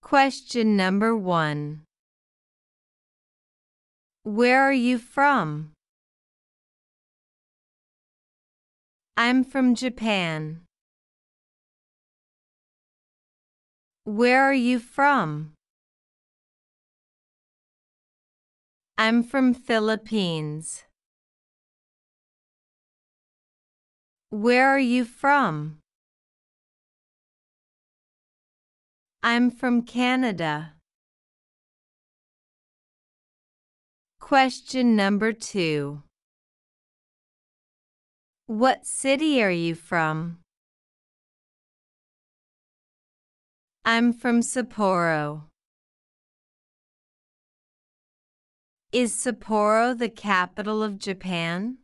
Question number 1. Where are you from? I'm from Japan. Where are you from? I'm from Philippines. Where are you from? I'm from Canada. Question number 2. What city are you from? I'm from Sapporo. Is Sapporo the capital of Japan?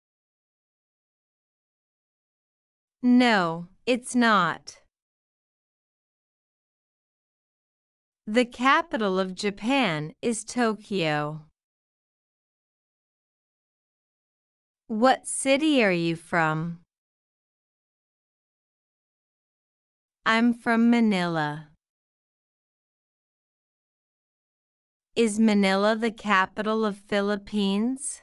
No, it's not. The capital of Japan is Tokyo. What city are you from? I'm from Manila. Is Manila the capital of Philippines?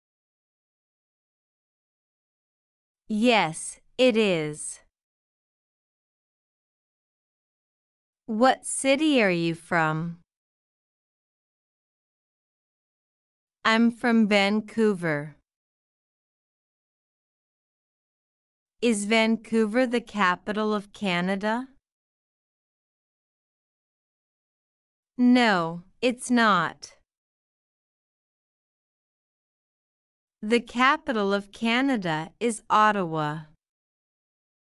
Yes, it is. What city are you from? I'm from Vancouver. Is Vancouver the capital of Canada? No, it's not. The capital of Canada is Ottawa.